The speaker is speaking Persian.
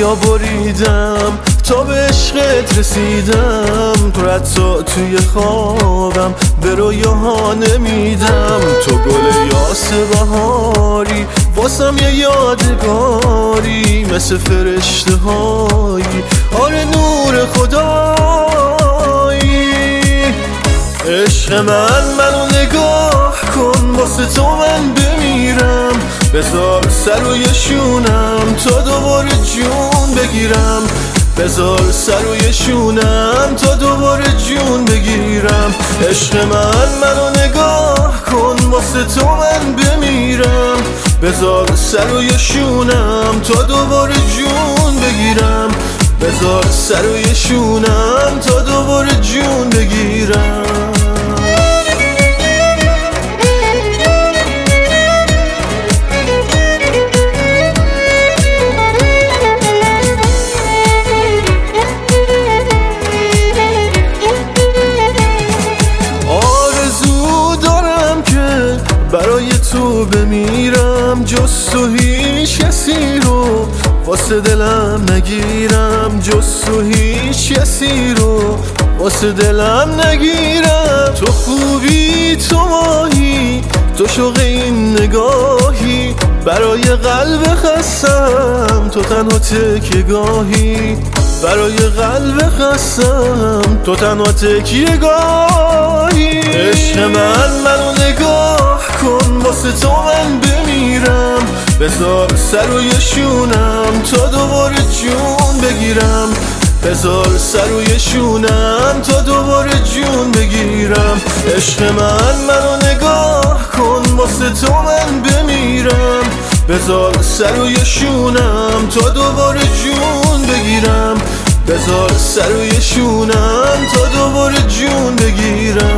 دریا بریدم تا به عشقت رسیدم، تو حتی توی خوابم به رویاها نمیدم. تو گل یاس بهاری واسم یه یادگاری، مثل فرشته هایی آره نور خدایی. عشق منو نگاه کن، واسه تو من بمیرم، بذار سر روی شونم تا دوباره جون بگیرم، بذار سر روی شونم تا دوباره جون بگیرم. عشق منو نگاه کن، واسه تو من بمیرم، بذار سر روی شونم تا دوباره جون بگیرم، بذار سر روی شونم تا دوباره جون بگیرم. برای تو بمیرم، جز تو هیچ کسی رو واسه دلم نگیرم، جز تو هیچ کسی رو واسه دلم نگیرم. تو خوبی تو ماهی، تو شوق این نگاهی، برای قلب خستم تو تنها تکیه‌گاهی، برای قلب خستم تو تنها تکیه‌گاهی. عشق منو نگاه کن، واسه تو من بمیرم، بذار سر روی شونم تا دوباره جون بگیرم، بذار سر روی شونم تا دوباره جون بگیرم. عشق منو نگاه کن، واسه تو من بمیرم، بذار سر روی شونم تا دوباره جون بگیرم، بذار سر روی شونم تا دوباره جون بگیرم.